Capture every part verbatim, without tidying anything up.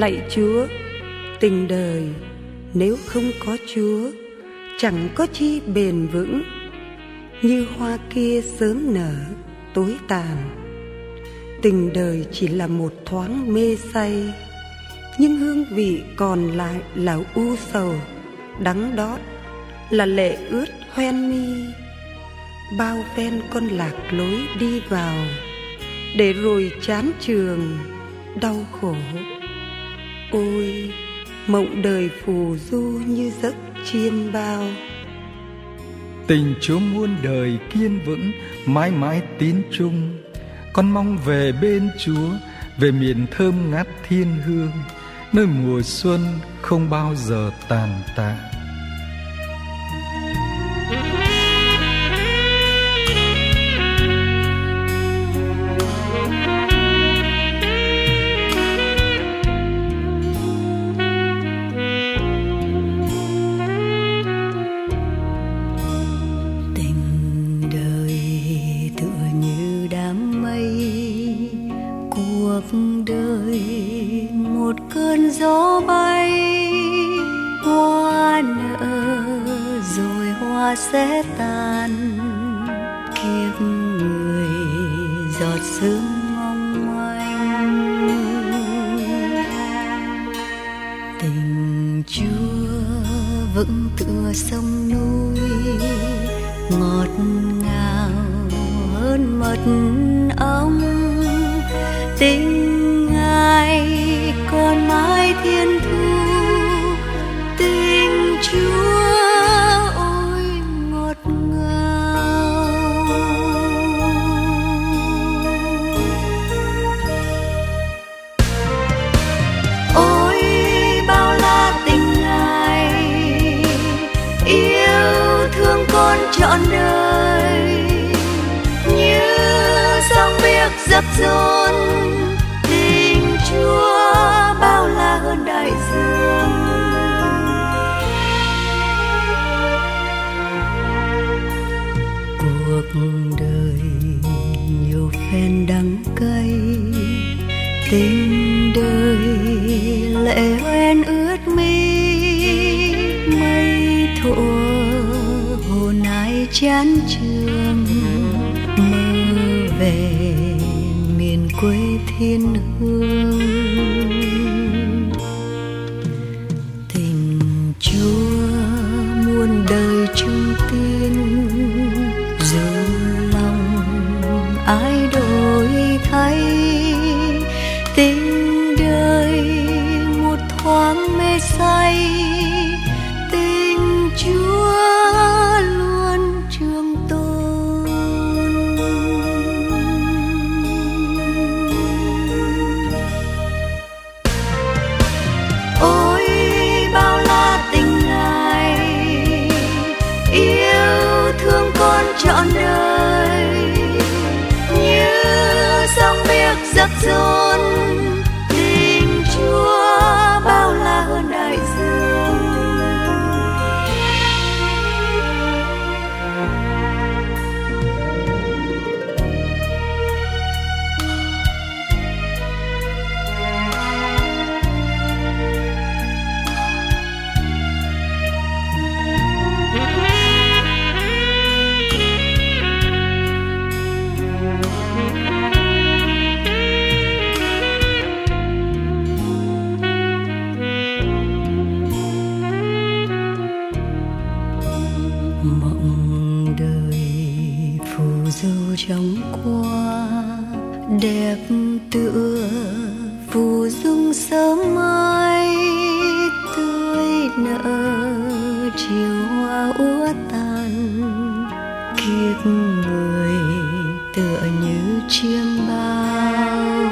Lạy Chúa, tình đời nếu không có Chúa chẳng có chi bền vững, như hoa kia sớm nở tối tàn. Tình đời chỉ là một thoáng mê say, nhưng hương vị còn lại là u sầu đắng đót, là lệ ướt hoen mi. Bao phen con lạc lối đi vào, để rồi chán trường đau khổ. Ôi mộng đời phù du như giấc chiêm bao. Tình Chúa muôn đời kiên vững, mãi mãi tín trung. Con mong về bên Chúa, về miền thơm ngát thiên hương, nơi mùa xuân không bao giờ tàn tạ. Cuộc đời một cơn gió bay, hoa nở rồi hoa sẽ tàn. Kiếp người giọt sương mong manh, tình Chúa vững tựa sông núi, ngọt ngào hơn mật ong. Tình Ngài còn mãi thiên thu, tình Chúa ôi ngọt ngào. Ôi bao la tình Ngài, yêu thương con trọn đời, như sóng biếc dập dồn. Tình Chúa bao la hơn đại dương, cuộc đời nhiều phen đắng cay. Tình đời lệ hoen ướt mi, mây thuở hồn ai chán trường, mơ về miền quê thiên hương. Tình Chúa muôn đời trung tín, dù lòng ai đổi thay. Tình đời một thoáng mê say, tình Chúa luôn trường tồn. Ôi bao la tình Ngài, yêu thương con trọn đời, như sóng biếc dập dồn. Tình Chúa bao la hơn đại dương, mộng đời phù du trong qua, đẹp tựa phù dung sớm mai. Tươi nở chiều hoa úa tàn, kiếp người tựa như chiêm bao.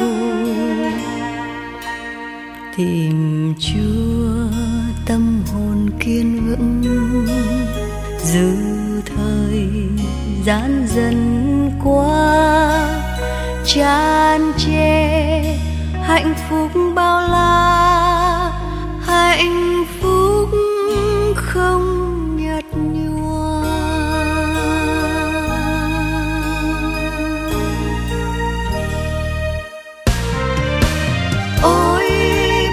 Tìm Chúa tâm hồn kiên vững, dư thời gian dần qua. Tràn trề hạnh phúc bao la, hạnh phúc không nhạt nhòa. Ôi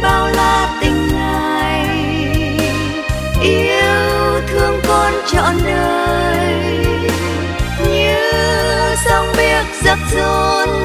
gió